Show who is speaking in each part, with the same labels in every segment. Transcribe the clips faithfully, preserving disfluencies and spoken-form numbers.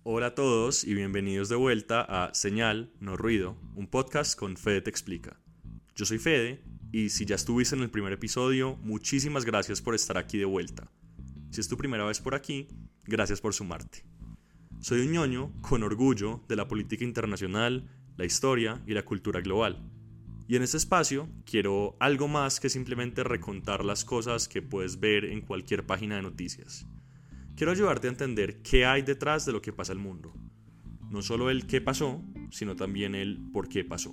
Speaker 1: Hola a todos y bienvenidos de vuelta a Señal, no Ruido, un podcast con Fede Te Explica. Yo soy Fede y si ya estuviste en el primer episodio, muchísimas gracias por estar aquí de vuelta. Si es tu primera vez por aquí, gracias por sumarte. Soy un ñoño con orgullo de la política internacional, la historia y la cultura global. Y en este espacio quiero algo más que simplemente recontar las cosas que puedes ver en cualquier página de noticias. Quiero ayudarte a entender qué hay detrás de lo que pasa en el mundo. No solo el qué pasó, sino también el por qué pasó.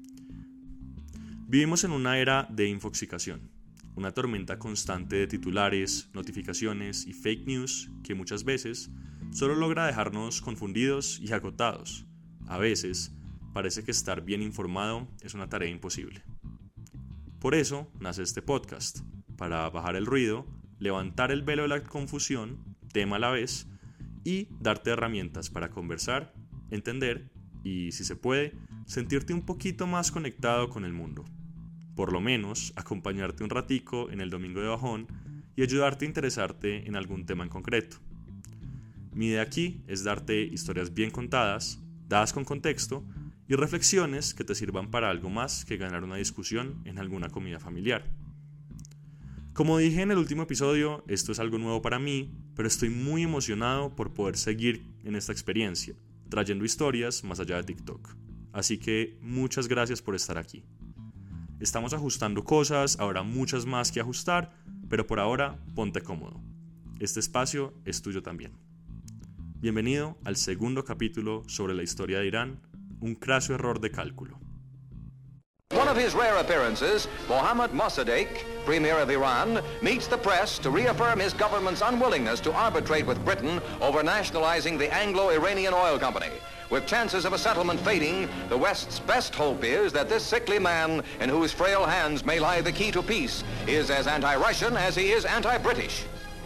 Speaker 1: Vivimos en una era de infoxicación, una tormenta constante de titulares, notificaciones y fake news que muchas veces solo logra dejarnos confundidos y agotados. A veces parece que estar bien informado es una tarea imposible. Por eso nace este podcast, para bajar el ruido, levantar el velo de la confusión, tema a la vez, y darte herramientas para conversar, entender y, si se puede, sentirte un poquito más conectado con el mundo. Por lo menos, acompañarte un ratico en el domingo de bajón y ayudarte a interesarte en algún tema en concreto. Mi idea aquí es darte historias bien contadas, dadas con contexto, y reflexiones que te sirvan para algo más que ganar una discusión en alguna comida familiar. Como dije en el último episodio, esto es algo nuevo para mí, pero estoy muy emocionado por poder seguir en esta experiencia, trayendo historias más allá de TikTok. Así que muchas gracias por estar aquí. Estamos ajustando cosas, habrá muchas más que ajustar, pero por ahora ponte cómodo. Este espacio es tuyo también. Bienvenido al segundo capítulo sobre la historia de Irán, un craso error de cálculo.
Speaker 2: One of his rare appearances, Mohammad Mossadegh, Premier of Iran, meets the press to reaffirm his government's unwillingness to arbitrate with Britain over nationalizing the Anglo-Iranian oil company. With chances of a settlement fading, the West's best hope is that this sickly man, in whose frail hands may lie the key to peace, is as anti-Russian as he is anti-British.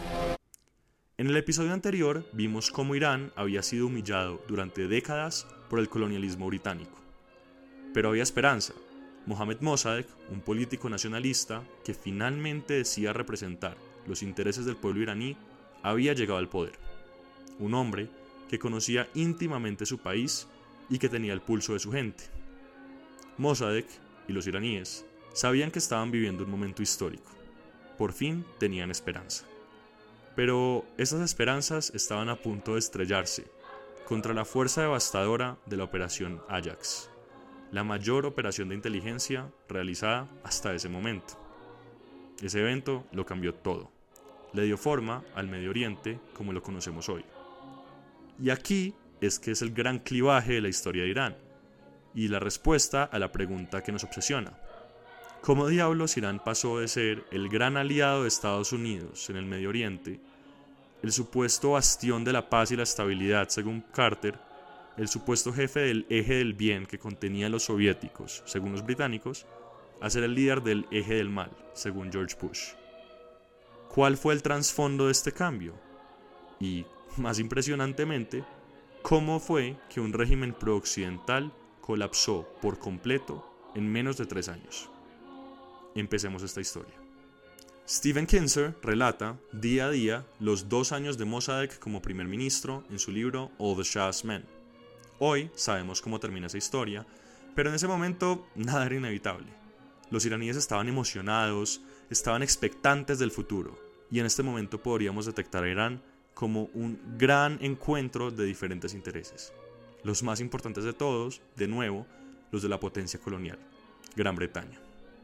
Speaker 1: En el episodio anterior vimos cómo Irán había sido humillado durante décadas por el colonialismo británico. Pero había esperanza. Mohammad Mossadegh, un político nacionalista que finalmente decía representar los intereses del pueblo iraní, había llegado al poder. Un hombre que conocía íntimamente su país y que tenía el pulso de su gente. Mossadegh y los iraníes sabían que estaban viviendo un momento histórico. Por fin tenían esperanza. Pero esas esperanzas estaban a punto de estrellarse contra la fuerza devastadora de la Operación Ajax, la mayor operación de inteligencia realizada hasta ese momento. Ese evento lo cambió todo. Le dio forma al Medio Oriente como lo conocemos hoy. Y aquí es que es el gran clivaje de la historia de Irán y la respuesta a la pregunta que nos obsesiona. ¿Cómo diablos Irán pasó de ser el gran aliado de Estados Unidos en el Medio Oriente, el supuesto bastión de la paz y la estabilidad según Carter, el supuesto jefe del eje del bien que contenía a los soviéticos, según los británicos, a ser el líder del eje del mal, según George Bush? ¿Cuál fue el trasfondo de este cambio? Y, más impresionantemente, ¿cómo fue que un régimen prooccidental colapsó por completo en menos de tres años? Empecemos esta historia. Stephen Kinzer relata día a día los dos años de Mossadegh como primer ministro en su libro All the Shah's Men. Hoy sabemos cómo termina esa historia, pero en ese momento nada era inevitable. Los iraníes estaban emocionados, estaban expectantes del futuro, y en este momento podríamos detectar a Irán como un gran encuentro de diferentes intereses. Los más importantes de todos, de nuevo, los de la potencia colonial, Gran Bretaña.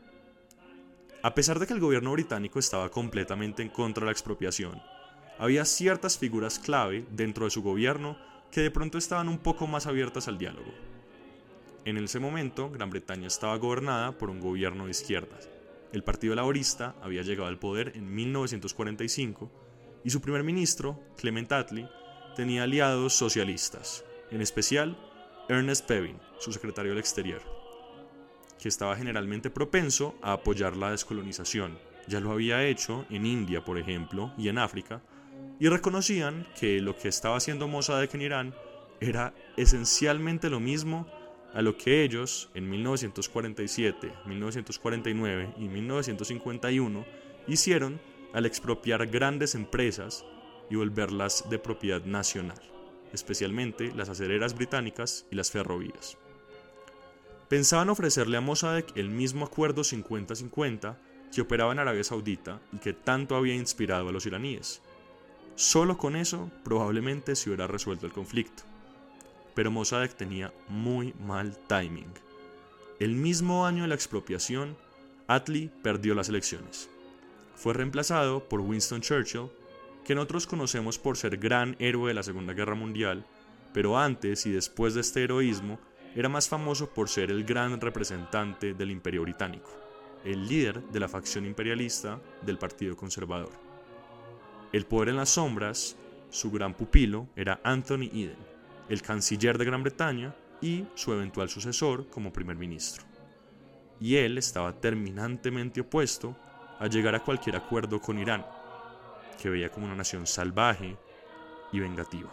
Speaker 1: A pesar de que el gobierno británico estaba completamente en contra de la expropiación, había ciertas figuras clave dentro de su gobierno que de pronto estaban un poco más abiertas al diálogo. En ese momento, Gran Bretaña estaba gobernada por un gobierno de izquierdas. El Partido Laborista había llegado al poder en mil novecientos cuarenta y cinco y su primer ministro, Clement Attlee, tenía aliados socialistas, en especial Ernest Bevin, su secretario del Exterior, que estaba generalmente propenso a apoyar la descolonización. Ya lo había hecho en India, por ejemplo, y en África, y reconocían que lo que estaba haciendo Mossadegh en Irán era esencialmente lo mismo a lo que ellos en mil novecientos cuarenta y siete, mil novecientos cuarenta y nueve y mil novecientos cincuenta y uno hicieron al expropiar grandes empresas y volverlas de propiedad nacional. especialmente las acereras británicas y las ferrovías. Pensaban ofrecerle a Mossadegh el mismo acuerdo cincuenta cincuenta que operaba en Arabia Saudita y que tanto había inspirado a los iraníes. Solo con eso probablemente se hubiera resuelto el conflicto. Pero Mossadegh tenía muy mal timing. El mismo año de la expropiación, Attlee perdió las elecciones. Fue reemplazado por Winston Churchill, que nosotros conocemos por ser gran héroe de la Segunda Guerra Mundial, pero antes y después de este heroísmo era más famoso por ser el gran representante del Imperio Británico, el líder de la facción imperialista del Partido Conservador. El poder en las sombras, su gran pupilo era Anthony Eden, el canciller de Gran Bretaña y su eventual sucesor como primer ministro. Y él estaba terminantemente opuesto a llegar a cualquier acuerdo con Irán, que veía como una nación salvaje y vengativa.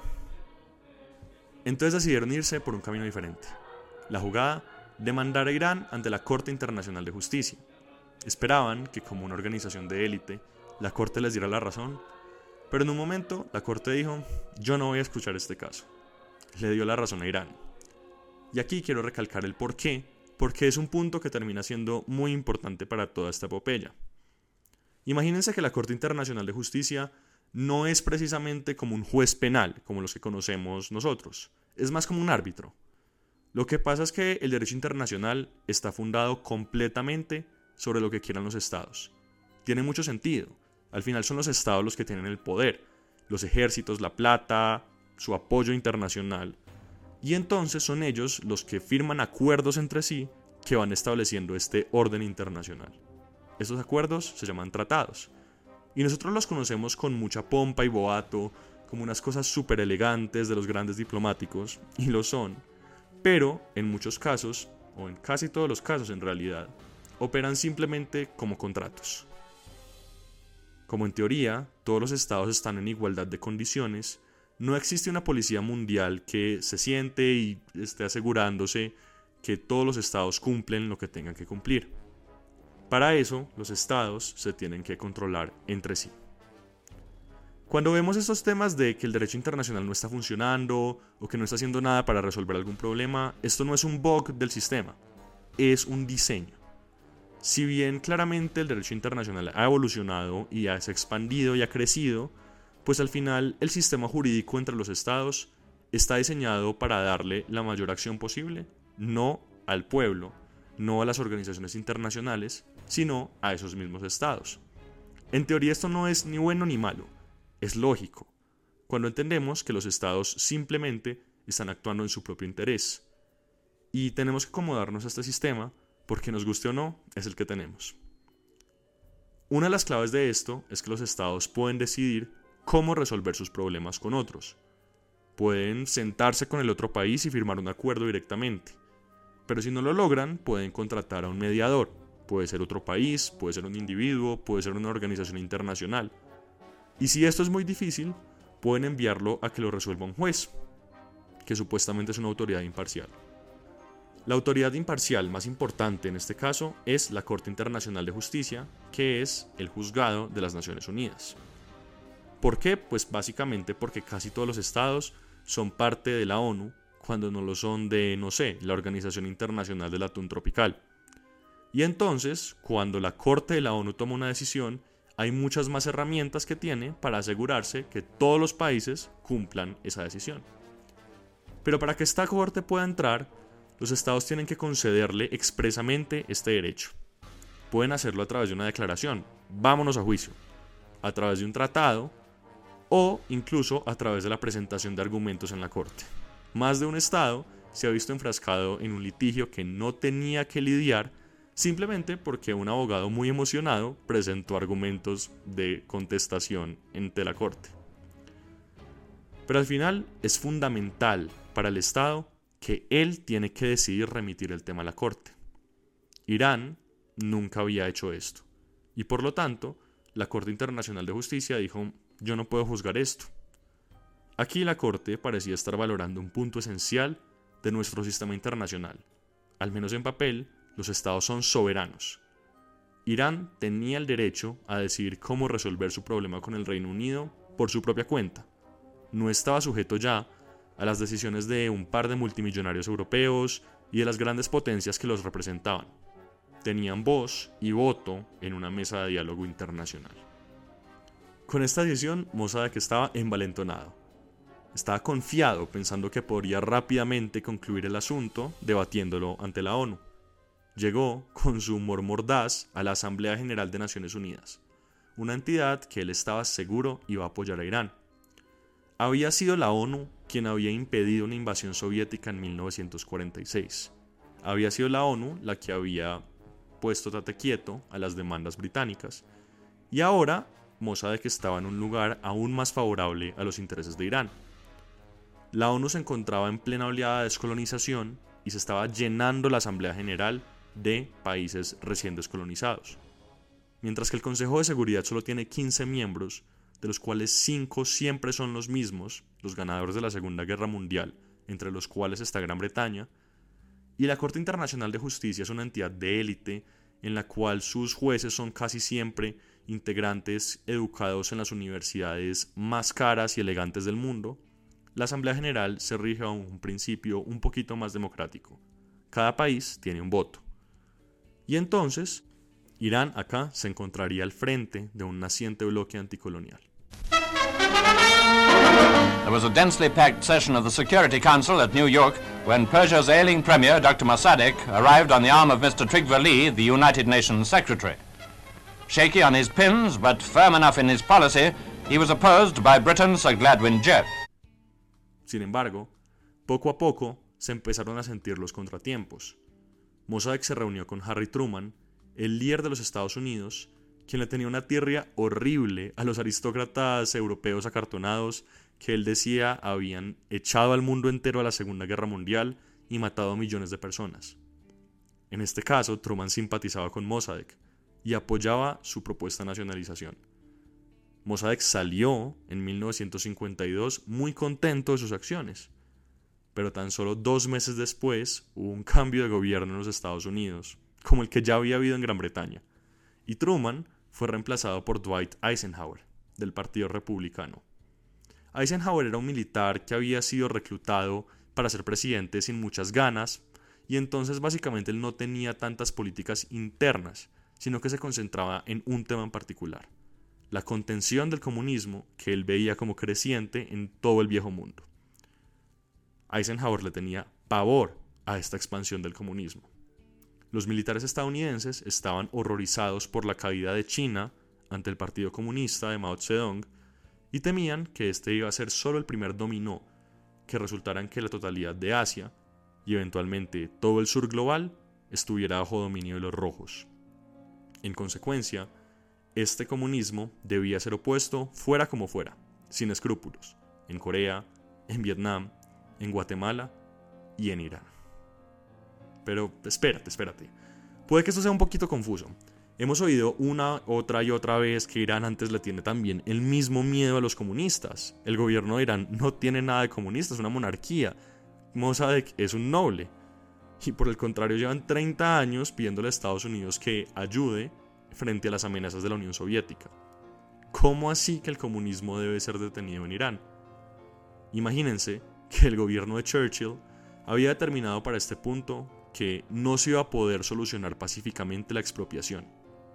Speaker 1: Entonces decidieron irse por un camino diferente. La jugada, demandar a Irán ante la Corte Internacional de Justicia. Esperaban que, como una organización de élite, la Corte les diera la razón, pero en un momento la Corte dijo: yo no voy a escuchar este caso. Le dio la razón a Irán. Y aquí quiero recalcar el por qué, porque es un punto que termina siendo muy importante para toda esta epopeya. Imagínense que la Corte Internacional de Justicia no es precisamente como un juez penal, como los que conocemos nosotros. Es más como un árbitro. Lo que pasa es que el derecho internacional está fundado completamente sobre lo que quieran los estados. Tiene mucho sentido. Al final son los estados los que tienen el poder, los ejércitos, la plata, su apoyo internacional. Y entonces son ellos los que firman acuerdos entre sí que van estableciendo este orden internacional. Estos acuerdos se llaman tratados. Y nosotros los conocemos con mucha pompa y boato, como unas cosas súper elegantes de los grandes diplomáticos, y lo son. Pero en muchos casos, o en casi todos los casos en realidad, operan simplemente como contratos. Como en teoría todos los estados están en igualdad de condiciones, no existe una policía mundial que se siente y esté asegurándose que todos los estados cumplen lo que tengan que cumplir. Para eso, los estados se tienen que controlar entre sí. Cuando vemos estos temas de que el derecho internacional no está funcionando o que no está haciendo nada para resolver algún problema, esto no es un bug del sistema, es un diseño. Si bien claramente el derecho internacional ha evolucionado y ha expandido y ha crecido, pues al final el sistema jurídico entre los estados está diseñado para darle la mayor acción posible, no al pueblo, no a las organizaciones internacionales, sino a esos mismos estados. En teoría esto no es ni bueno ni malo, es lógico, cuando entendemos que los estados simplemente están actuando en su propio interés. Y tenemos que acomodarnos a este sistema porque, nos guste o no, es el que tenemos. Una de las claves de esto es que los estados pueden decidir cómo resolver sus problemas con otros. Pueden sentarse con el otro país y firmar un acuerdo directamente. Pero si no lo logran, pueden contratar a un mediador. Puede ser otro país, puede ser un individuo, puede ser una organización internacional. Y si esto es muy difícil, pueden enviarlo a que lo resuelva un juez, que supuestamente es una autoridad imparcial. La autoridad imparcial más importante en este caso es la Corte Internacional de Justicia, que es el juzgado de las Naciones Unidas. ¿Por qué? Pues básicamente porque casi todos los estados son parte de la ONU, cuando no lo son de, no sé, la Organización Internacional del Atún Tropical. Y entonces, cuando la Corte de la ONU toma una decisión, hay muchas más herramientas que tiene para asegurarse que todos los países cumplan esa decisión. Pero para que esta Corte pueda entrar, los estados tienen que concederle expresamente este derecho. Pueden hacerlo a través de una declaración, vámonos a juicio, a través de un tratado o incluso a través de la presentación de argumentos en la Corte. Más de un estado se ha visto enfrascado en un litigio que no tenía que lidiar simplemente porque un abogado muy emocionado presentó argumentos de contestación ante la Corte. Pero al final es fundamental para el estado que él tiene que decidir remitir el tema a la Corte. Irán nunca había hecho esto, y por lo tanto, la Corte Internacional de Justicia dijo: yo no puedo juzgar esto. Aquí la Corte parecía estar valorando un punto esencial de nuestro sistema internacional. Al menos en papel, los estados son soberanos. Irán tenía el derecho a decidir cómo resolver su problema con el Reino Unido por su propia cuenta. No estaba sujeto ya a las decisiones de un par de multimillonarios europeos y de las grandes potencias que los representaban. Tenían voz y voto en una mesa de diálogo internacional. Con esta decisión, Mossadegh estaba envalentonado. Estaba confiado, pensando que podría rápidamente concluir el asunto debatiéndolo ante la ONU. Llegó, con su humor mordaz, a la Asamblea General de Naciones Unidas, una entidad que él estaba seguro iba a apoyar a Irán. Había sido la ONU quien había impedido una invasión soviética en mil novecientos cuarenta y seis. Había sido la ONU la que había puesto tate quieto a las demandas británicas, y ahora Mossadegh estaba en un lugar aún más favorable a los intereses de Irán. La ONU se encontraba en plena oleada de descolonización y se estaba llenando la Asamblea General de países recién descolonizados. Mientras que el Consejo de Seguridad solo tiene quince miembros, de los cuales cinco siempre son los mismos, los ganadores de la Segunda Guerra Mundial, entre los cuales está Gran Bretaña, y la Corte Internacional de Justicia es una entidad de élite en la cual sus jueces son casi siempre integrantes educados en las universidades más caras y elegantes del mundo, la Asamblea General se rige a un principio un poquito más democrático. Cada país tiene un voto. Y entonces, Irán acá se encontraría al frente de un naciente bloque anticolonial.
Speaker 3: There was a densely packed session of the Security Council at New York when Persia's ailing premier, Doctor Mossadegh, arrived on the arm of Mister Trygve Lie, the United Nations Secretary. Shaky on his pins, but firm enough in his policy, he was opposed by Britain's Sir Gladwin Jebb.
Speaker 1: Sin embargo, poco a poco se empezaron a sentir los contratiempos. Mossadegh se reunió con Harry Truman, el líder de los Estados Unidos, quien le tenía una tirria horrible a los aristócratas europeos acartonados que él decía habían echado al mundo entero a la Segunda Guerra Mundial y matado a millones de personas. En este caso, Truman simpatizaba con Mossadegh y apoyaba su propuesta de nacionalización. Mossadegh salió en mil novecientos cincuenta y dos muy contento de sus acciones, pero tan solo dos meses después hubo un cambio de gobierno en los Estados Unidos, como el que ya había habido en Gran Bretaña, y Truman fue reemplazado por Dwight Eisenhower, del Partido Republicano. Eisenhower era un militar que había sido reclutado para ser presidente sin muchas ganas, y entonces básicamente él no tenía tantas políticas internas, sino que se concentraba en un tema en particular: la contención del comunismo que él veía como creciente en todo el viejo mundo. Eisenhower le tenía pavor a esta expansión del comunismo. Los militares estadounidenses estaban horrorizados por la caída de China ante el Partido Comunista de Mao Zedong y temían que este iba a ser solo el primer dominó que resultara en que la totalidad de Asia y eventualmente todo el sur global estuviera bajo dominio de los rojos. En consecuencia, este comunismo debía ser opuesto fuera como fuera, sin escrúpulos, en Corea, en Vietnam, en Guatemala y en Irán. Pero espérate, espérate. Puede que esto sea un poquito confuso. Hemos oído una, otra y otra vez que Irán antes le tiene también el mismo miedo a los comunistas. El gobierno de Irán no tiene nada de comunista, es una monarquía. Mossadegh es un noble. Y por el contrario llevan treinta años pidiéndole a Estados Unidos que ayude frente a las amenazas de la Unión Soviética. ¿Cómo así que el comunismo debe ser detenido en Irán? Imagínense que el gobierno de Churchill había determinado para este punto que no se iba a poder solucionar pacíficamente la expropiación.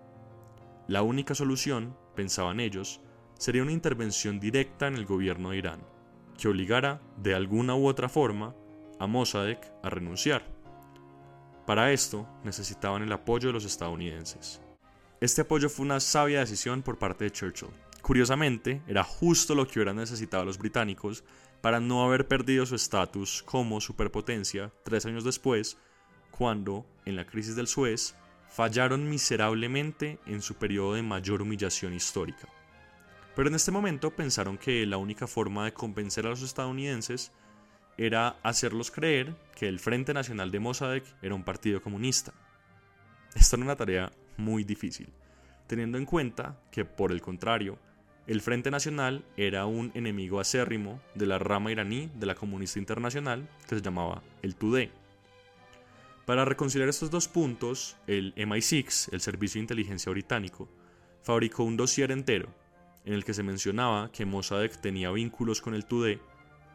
Speaker 1: La única solución, pensaban ellos, sería una intervención directa en el gobierno de Irán, que obligara, de alguna u otra forma, a Mossadegh a renunciar. Para esto, necesitaban el apoyo de los estadounidenses. Este apoyo fue una sabia decisión por parte de Churchill. Curiosamente, era justo lo que hubieran necesitado los británicos para no haber perdido su estatus como superpotencia tres años después, cuando, en la crisis del Suez, fallaron miserablemente en su periodo de mayor humillación histórica. Pero en este momento pensaron que la única forma de convencer a los estadounidenses era hacerlos creer que el Frente Nacional de Mossadegh era un partido comunista. Esta era una tarea muy difícil, teniendo en cuenta que, por el contrario, el Frente Nacional era un enemigo acérrimo de la rama iraní de la Comunista Internacional que se llamaba el Tudeh. Para reconciliar estos dos puntos, el M I seis, el Servicio de Inteligencia Británico, fabricó un dossier entero en el que se mencionaba que Mossadegh tenía vínculos con el Tudeh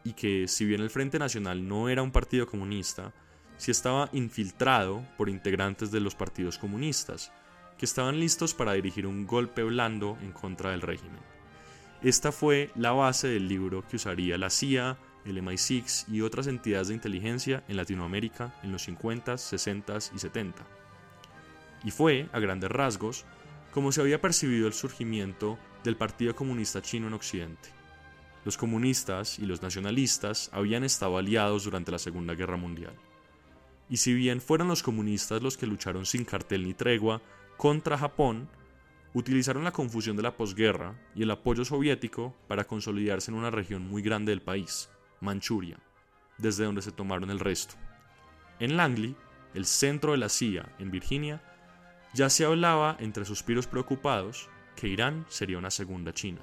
Speaker 1: y que, si bien el Frente Nacional no era un partido comunista, sí estaba infiltrado por integrantes de los partidos comunistas, que estaban listos para dirigir un golpe blando en contra del régimen. Esta fue la base del libro que usaría la C I A, el M I seis y otras entidades de inteligencia en Latinoamérica en los cincuentas, sesentas y setentas. Y fue, a grandes rasgos, como se había percibido el surgimiento del Partido Comunista Chino en Occidente. Los comunistas y los nacionalistas habían estado aliados durante la Segunda Guerra Mundial. Y si bien fueron los comunistas los que lucharon sin cartel ni tregua contra Japón, utilizaron la confusión de la posguerra y el apoyo soviético para consolidarse en una región muy grande del país, Manchuria, desde donde se tomaron el resto. En Langley, el centro de la C I A en Virginia, ya se hablaba entre suspiros preocupados que Irán sería una segunda China.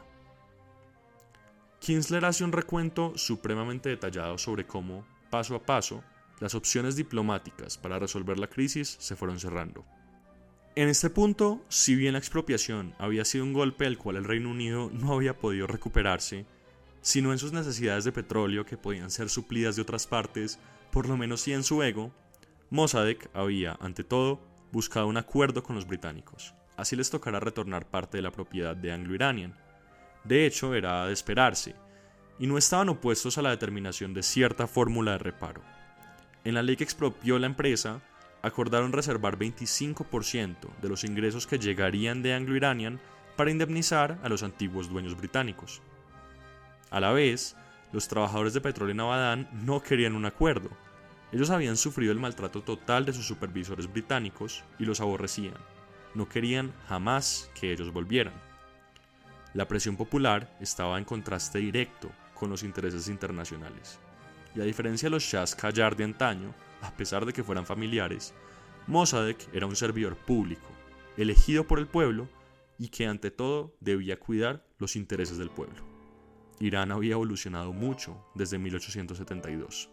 Speaker 1: Kinsler hace un recuento supremamente detallado sobre cómo, paso a paso, las opciones diplomáticas para resolver la crisis se fueron cerrando. En este punto, si bien la expropiación había sido un golpe del cual el Reino Unido no había podido recuperarse, sino en sus necesidades de petróleo que podían ser suplidas de otras partes, por lo menos sí en su ego, Mossadegh había, ante todo, buscado un acuerdo con los británicos. Así les tocará retornar parte de la propiedad de Anglo-Iranian. De hecho, era de esperarse, y no estaban opuestos a la determinación de cierta fórmula de reparo. En la ley que expropió la empresa, acordaron reservar veinticinco por ciento de los ingresos que llegarían de Anglo-Iranian para indemnizar a los antiguos dueños británicos. A la vez, los trabajadores de Petróleo en Abadán no querían un acuerdo. Ellos habían sufrido el maltrato total de sus supervisores británicos y los aborrecían. No querían jamás que ellos volvieran. La presión popular estaba en contraste directo con los intereses internacionales. Y a diferencia de los shahs Qajar de antaño, a pesar de que fueran familiares, Mossadegh era un servidor público, elegido por el pueblo y que ante todo debía cuidar los intereses del pueblo. Irán había evolucionado mucho desde mil ochocientos setenta y dos.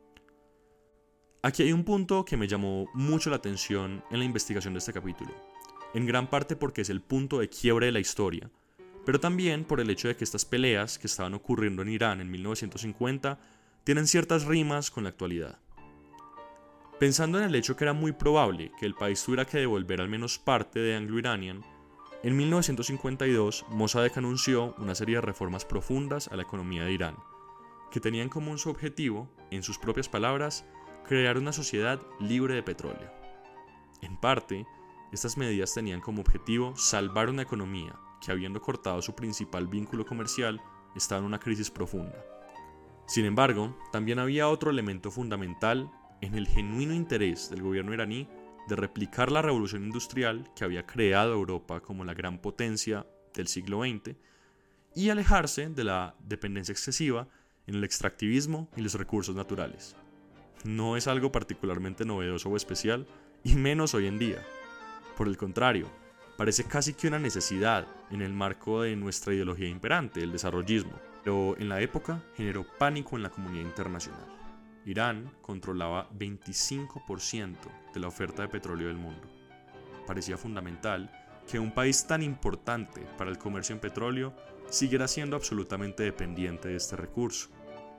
Speaker 1: Aquí hay un punto que me llamó mucho la atención en la investigación de este capítulo, en gran parte porque es el punto de quiebre de la historia, pero también por el hecho de que estas peleas que estaban ocurriendo en Irán en mil novecientos cincuenta tienen ciertas rimas con la actualidad. Pensando en el hecho que era muy probable que el país tuviera que devolver al menos parte de Anglo-Iranian, en mil novecientos cincuenta y dos Mossadegh anunció una serie de reformas profundas a la economía de Irán, que tenían como su objetivo, en sus propias palabras, crear una sociedad libre de petróleo. En parte, estas medidas tenían como objetivo salvar una economía que, habiendo cortado su principal vínculo comercial, estaba en una crisis profunda. Sin embargo, también había otro elemento fundamental en el genuino interés del gobierno iraní de replicar la revolución industrial que había creado Europa como la gran potencia del siglo veinte y alejarse de la dependencia excesiva en el extractivismo y los recursos naturales. No es algo particularmente novedoso o especial, y menos hoy en día. Por el contrario, parece casi que una necesidad en el marco de nuestra ideología imperante, el desarrollismo, pero en la época generó pánico en la comunidad internacional. Irán controlaba veinticinco por ciento de la oferta de petróleo del mundo. Parecía fundamental que un país tan importante para el comercio en petróleo siguiera siendo absolutamente dependiente de este recurso.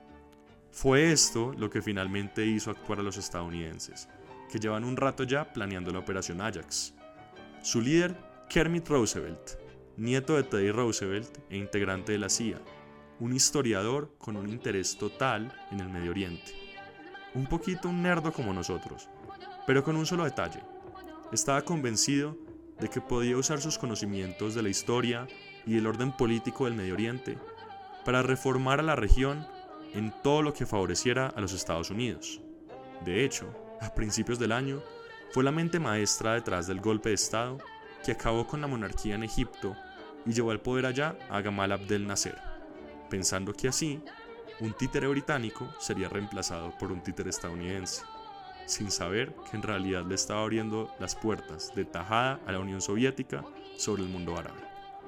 Speaker 1: Fue esto lo que finalmente hizo actuar a los estadounidenses, que llevan un rato ya planeando la operación Ajax. Su líder, Kermit Roosevelt, nieto de Teddy Roosevelt e integrante de la C I A, un historiador con un interés total en el Medio Oriente. Un poquito un nerdo como nosotros, pero con un solo detalle. Estaba convencido de que podía usar sus conocimientos de la historia y del orden político del Medio Oriente para reformar a la región en todo lo que favoreciera a los Estados Unidos. De hecho, a principios del año, fue la mente maestra detrás del golpe de Estado que acabó con la monarquía en Egipto y llevó al poder allá a Gamal Abdel Nasser, pensando que así, un títere británico sería reemplazado por un títere estadounidense, sin saber que en realidad le estaba abriendo las puertas de tajada a la Unión Soviética sobre el mundo árabe.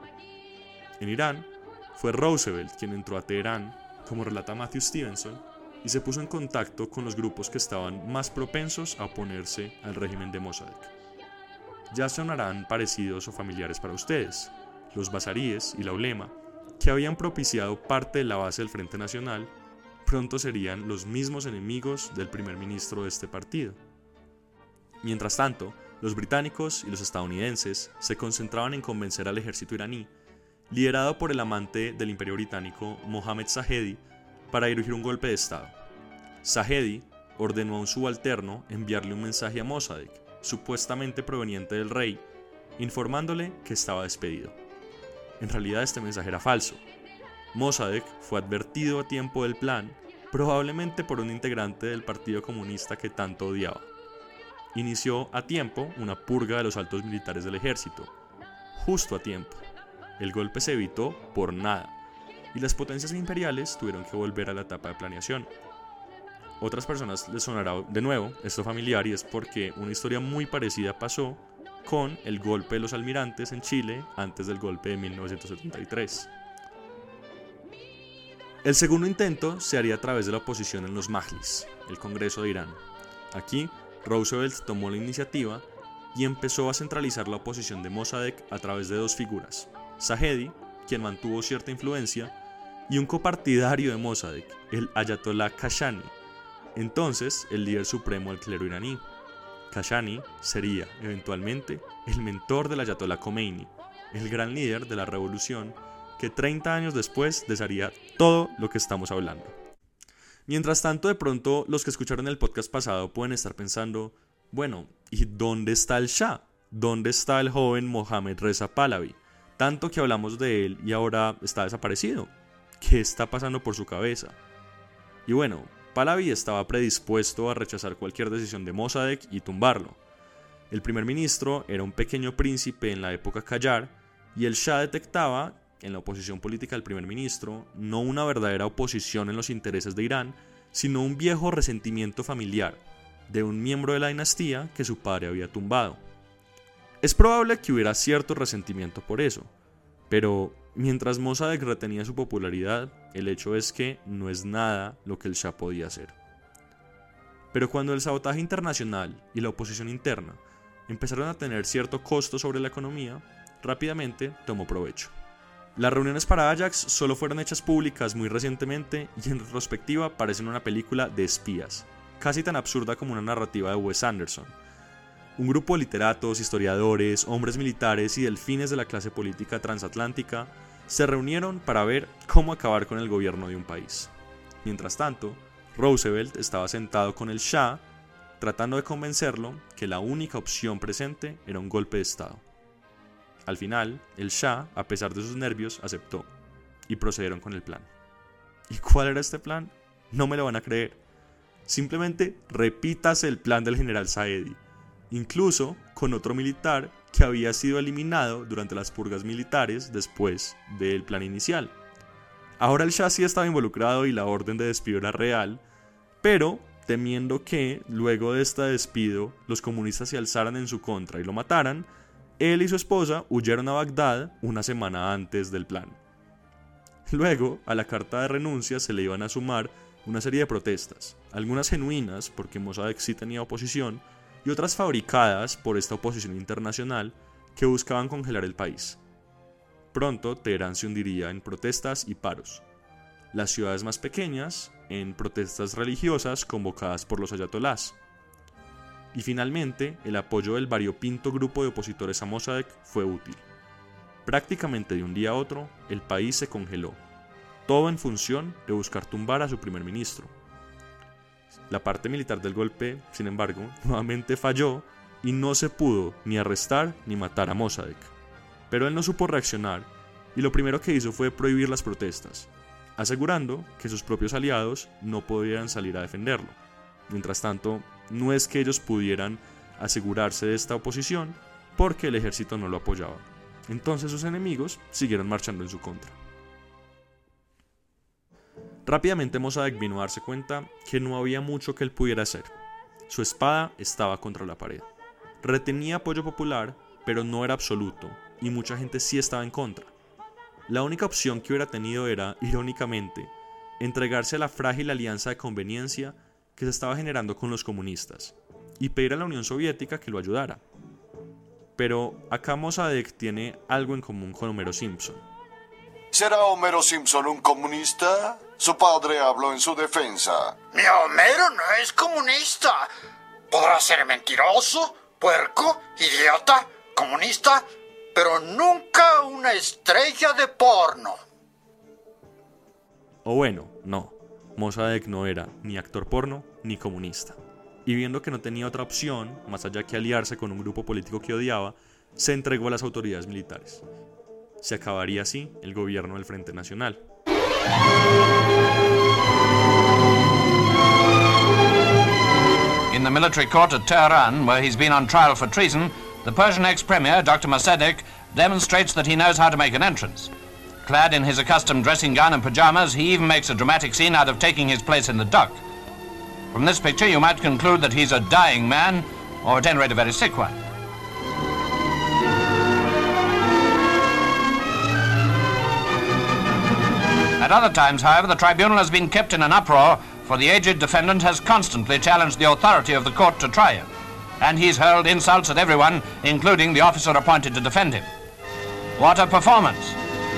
Speaker 1: En Irán, fue Roosevelt quien entró a Teherán, como relata Matthew Stevenson, y se puso en contacto con los grupos que estaban más propensos a oponerse al régimen de Mossadegh. Ya sonarán parecidos o familiares para ustedes, los basaríes y la ulema, que habían propiciado parte de la base del Frente Nacional, pronto serían los mismos enemigos del primer ministro de este partido. Mientras tanto, los británicos y los estadounidenses se concentraban en convencer al ejército iraní, liderado por el amante del imperio británico Mohammad Zahedi, para dirigir un golpe de estado. Zahedi ordenó a un subalterno enviarle un mensaje a Mossadegh, supuestamente proveniente del rey, informándole que estaba despedido. En realidad este mensaje era falso. Mossadegh fue advertido a tiempo del plan, probablemente por un integrante del Partido Comunista que tanto odiaba. Inició a tiempo una purga de los altos militares del ejército, justo a tiempo. El golpe se evitó por nada, y las potencias imperiales tuvieron que volver a la etapa de planeación. Otras personas les sonará de nuevo esto familiar, y es porque una historia muy parecida pasó con el golpe de los almirantes en Chile antes del golpe de mil novecientos setenta y tres. El segundo intento se haría a través de la oposición en los Majlis, el Congreso de Irán. Aquí, Roosevelt tomó la iniciativa y empezó a centralizar la oposición de Mossadegh a través de dos figuras: Zahedi, quien mantuvo cierta influencia, y un copartidario de Mossadegh, el Ayatollah Kashani, entonces el líder supremo del clero iraní. Kashani sería, eventualmente, el mentor del Ayatollah Khomeini, el gran líder de la revolución que treinta años después desharía todo lo que estamos hablando. Mientras tanto, de pronto, los que escucharon el podcast pasado pueden estar pensando, bueno, ¿y dónde está el Shah? ¿Dónde está el joven Mohammad Reza Pahlavi? Tanto que hablamos de él y ahora está desaparecido. ¿Qué está pasando por su cabeza? Y bueno, Pahlavi estaba predispuesto a rechazar cualquier decisión de Mossadegh y tumbarlo. El primer ministro era un pequeño príncipe en la época Qajar, y el Shah detectaba en la oposición política del primer ministro no una verdadera oposición en los intereses de Irán, sino un viejo resentimiento familiar de un miembro de la dinastía que su padre había tumbado. Es probable que hubiera cierto resentimiento por eso, pero mientras Mossadegh retenía su popularidad, el hecho es que no es nada lo que el Shah podía hacer. Pero cuando el sabotaje internacional y la oposición interna empezaron a tener cierto costo sobre la economía, rápidamente tomó provecho. Las reuniones para Ajax solo fueron hechas públicas muy recientemente y en retrospectiva parecen una película de espías, casi tan absurda como una narrativa de Wes Anderson. Un grupo de literatos, historiadores, hombres militares y delfines de la clase política transatlántica se reunieron para ver cómo acabar con el gobierno de un país. Mientras tanto, Roosevelt estaba sentado con el Shah, tratando de convencerlo que la única opción presente era un golpe de estado. Al final, el Shah, a pesar de sus nervios, aceptó, y procedieron con el plan. ¿Y cuál era este plan? No me lo van a creer. Simplemente repítase el plan del general Zahedi, incluso con otro militar que había sido eliminado durante las purgas militares después del plan inicial. Ahora el Shah sí estaba involucrado y la orden de despido era real, pero temiendo que, luego de este despido, los comunistas se alzaran en su contra y lo mataran, él y su esposa huyeron a Bagdad una semana antes del plan. Luego, a la carta de renuncia se le iban a sumar una serie de protestas, algunas genuinas porque Mossadegh sí tenía oposición, y otras fabricadas por esta oposición internacional que buscaban congelar el país. Pronto Teherán se hundiría en protestas y paros. Las ciudades más pequeñas en protestas religiosas convocadas por los ayatolás. Y finalmente, el apoyo del variopinto grupo de opositores a Mossadegh fue útil. Prácticamente de un día a otro, el país se congeló, todo en función de buscar tumbar a su primer ministro. La parte militar del golpe, sin embargo, nuevamente falló y no se pudo ni arrestar ni matar a Mossadegh. Pero él no supo reaccionar y lo primero que hizo fue prohibir las protestas, asegurando que sus propios aliados no podían salir a defenderlo. Mientras tanto, no es que ellos pudieran asegurarse de esta oposición porque el ejército no lo apoyaba. Entonces sus enemigos siguieron marchando en su contra. Rápidamente Mossadegh vino a darse cuenta que no había mucho que él pudiera hacer. Su espada estaba contra la pared. Retenía apoyo popular, pero no era absoluto, y mucha gente sí estaba en contra. La única opción que hubiera tenido era, irónicamente, entregarse a la frágil alianza de conveniencia que se estaba generando con los comunistas, y pedir a la Unión Soviética que lo ayudara. Pero acá Mossadegh tiene algo en común con Homero Simpson.
Speaker 4: ¿Será Homero Simpson un comunista? Su padre habló en su defensa.
Speaker 5: Mi Homero no es comunista. Podrá ser mentiroso, puerco, idiota, comunista, pero nunca una estrella de porno.
Speaker 1: O bueno, no. Mossadegh no era ni actor porno ni comunista. Y viendo que no tenía otra opción, más allá que aliarse con un grupo político que odiaba, se entregó a las autoridades militares. Se acabaría así el gobierno del Frente Nacional.
Speaker 3: In the military court at Tehran, where he's been on trial for treason, the Persian ex-premier, Doctor Mossadegh, demonstrates that he knows how to make an entrance. Clad in his accustomed dressing gown and pajamas, he even makes a dramatic scene out of taking his place in the dock. From this picture, you might conclude that he's a dying man, or at any rate a very sick one. At other times, however, the tribunal has been kept in an uproar, for the aged defendant has constantly challenged the authority of the court to try him, and he's hurled insults at everyone, including the officer appointed to defend him. What a performance!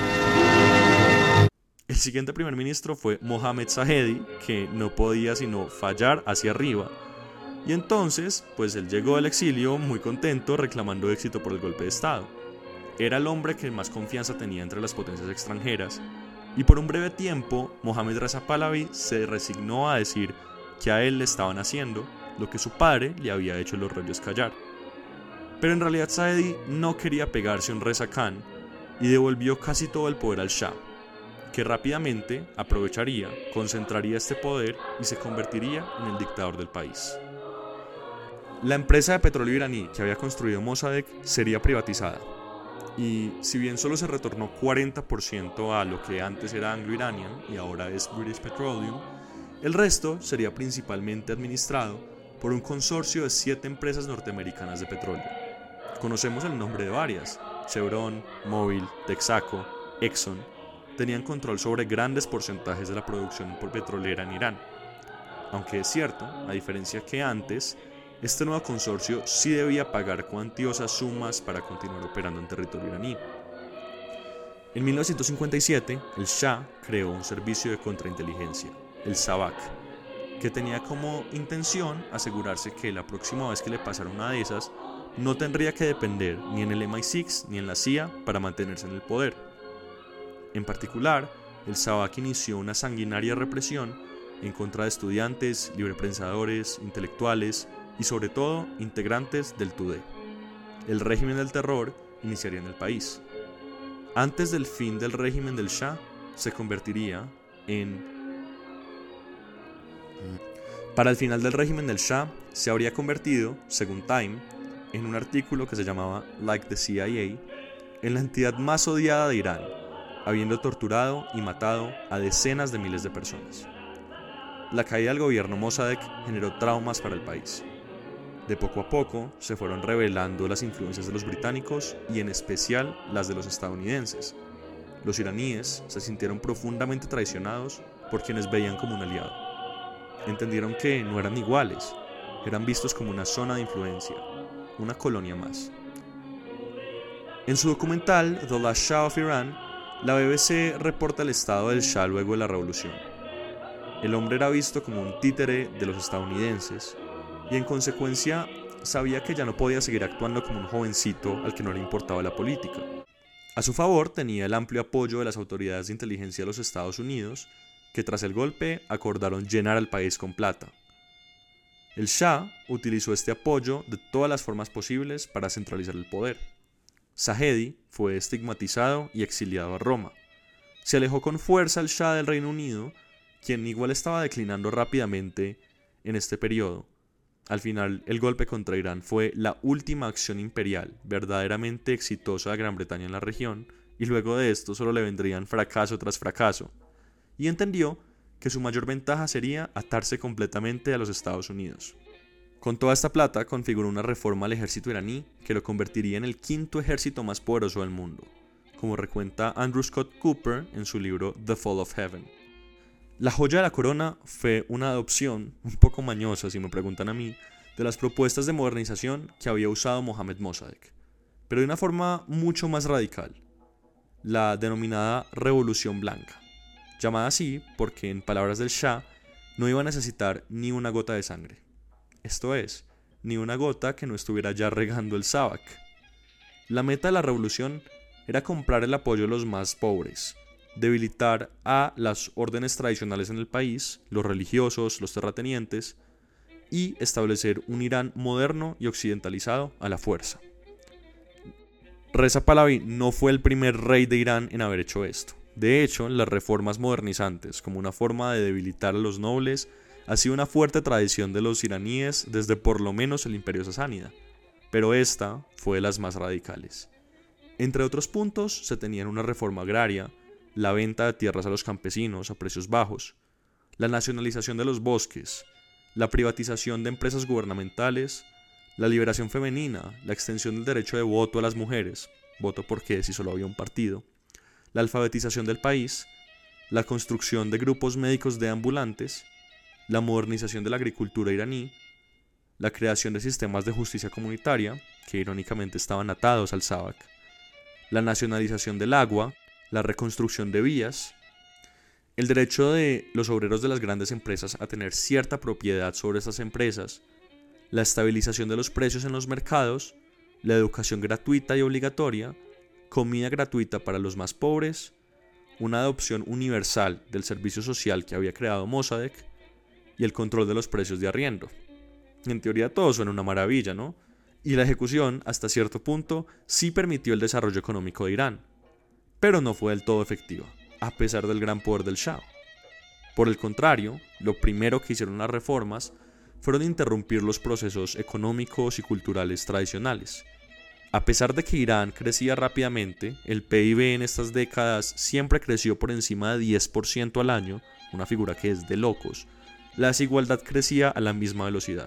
Speaker 1: El siguiente primer ministro fue Mohammad Zahedi, que no podía sino fallar hacia arriba. Y entonces, pues él llegó del exilio muy contento, reclamando éxito por el golpe de estado. Era el hombre que más confianza tenía entre las potencias extranjeras, y por un breve tiempo, Mohammad Reza Pahlavi se resignó a decir que a él le estaban haciendo lo que su padre le había hecho los reyes callar. Pero en realidad Zahedi no quería pegarse a un Reza Khan y devolvió casi todo el poder al Shah, que rápidamente aprovecharía, concentraría este poder y se convertiría en el dictador del país. La empresa de petróleo iraní que había construido Mossadegh sería privatizada, y si bien solo se retornó cuarenta por ciento a lo que antes era Anglo-Iranian y ahora es British Petroleum, el resto sería principalmente administrado por un consorcio de siete empresas norteamericanas de petróleo. Conocemos el nombre de varias: Chevron, Mobil, Texaco, Exxon. Tenían control sobre grandes porcentajes de la producción petrolera en Irán. Aunque es cierto, a diferencia que antes, este nuevo consorcio sí debía pagar cuantiosas sumas para continuar operando en territorio iraní. En mil novecientos cincuenta y siete, el Shah creó un servicio de contrainteligencia, el SAVAK, que tenía como intención asegurarse que la próxima vez que le pasara una de esas, no tendría que depender ni en el M I seis ni en la C I A para mantenerse en el poder. En particular, el SAVAK inició una sanguinaria represión en contra de estudiantes, librepensadores, intelectuales y sobre todo integrantes del Tudeh. El régimen del terror iniciaría en el país. Antes del fin del régimen del Shah, se convertiría en... Para el final del régimen del Shah, se habría convertido, según Time, en un artículo que se llamaba Like the C I A, en la entidad más odiada de Irán, habiendo torturado y matado a decenas de miles de personas. La caída del gobierno Mossadegh generó traumas para el país. De poco a poco se fueron revelando las influencias de los británicos y en especial las de los estadounidenses. Los iraníes se sintieron profundamente traicionados por quienes veían como un aliado. Entendieron que no eran iguales, eran vistos como una zona de influencia, una colonia más. En su documental The Last Shah of Iran, la B B C reporta el estado del Shah luego de la revolución. El hombre era visto como un títere de los estadounidenses y en consecuencia sabía que ya no podía seguir actuando como un jovencito al que no le importaba la política. A su favor tenía el amplio apoyo de las autoridades de inteligencia de los Estados Unidos, que tras el golpe acordaron llenar al país con plata. El Shah utilizó este apoyo de todas las formas posibles para centralizar el poder. Zahedi fue estigmatizado y exiliado a Roma. Se alejó con fuerza el Shah del Reino Unido, quien igual estaba declinando rápidamente en este periodo. Al final, el golpe contra Irán fue la última acción imperial verdaderamente exitosa de Gran Bretaña en la región, y luego de esto solo le vendrían fracaso tras fracaso, y entendió que su mayor ventaja sería atarse completamente a los Estados Unidos. Con toda esta plata configuró una reforma al ejército iraní que lo convertiría en el quinto ejército más poderoso del mundo, como recuenta Andrew Scott Cooper en su libro The Fall of Heaven. La joya de la corona fue una adopción, un poco mañosa si me preguntan a mí, de las propuestas de modernización que había usado Mohammad Mossadegh, pero de una forma mucho más radical. la denominada Revolución Blanca, llamada así porque, en palabras del Shah, no iba a necesitar ni una gota de sangre. Esto es, ni una gota que no estuviera ya regando el Sabak. La meta de la revolución era comprar el apoyo de los más pobres, debilitar a las órdenes tradicionales en el país, los religiosos, los terratenientes, y establecer un Irán moderno y occidentalizado a la fuerza. Reza Pahlaví no fue el primer rey de Irán en haber hecho esto. De hecho, las reformas modernizantes, como una forma de debilitar a los nobles, ha sido una fuerte tradición de los iraníes desde por lo menos el Imperio Sasánida, pero esta fue de las más radicales. Entre otros puntos, se tenían una reforma agraria, la venta de tierras a los campesinos a precios bajos, la nacionalización de los bosques, la privatización de empresas gubernamentales, la liberación femenina, la extensión del derecho de voto a las mujeres, voto porque si solo había un partido, la alfabetización del país, la construcción de grupos médicos deambulantes, la modernización de la agricultura iraní, la creación de sistemas de justicia comunitaria, que irónicamente estaban atados al Sabak, la nacionalización del agua, la reconstrucción de vías, el derecho de los obreros de las grandes empresas a tener cierta propiedad sobre estas empresas, la estabilización de los precios en los mercados, la educación gratuita y obligatoria, comida gratuita para los más pobres, una adopción universal del servicio social que había creado Mossadegh y el control de los precios de arriendo. En teoría todo suena una maravilla, ¿no? Y la ejecución, hasta cierto punto, sí permitió el desarrollo económico de Irán, pero no fue del todo efectiva, a pesar del gran poder del Shah. Por el contrario, lo primero que hicieron las reformas fueron interrumpir los procesos económicos y culturales tradicionales. A pesar de que Irán crecía rápidamente, el P I B en estas décadas siempre creció por encima de diez por ciento al año, una figura que es de locos, la desigualdad crecía a la misma velocidad.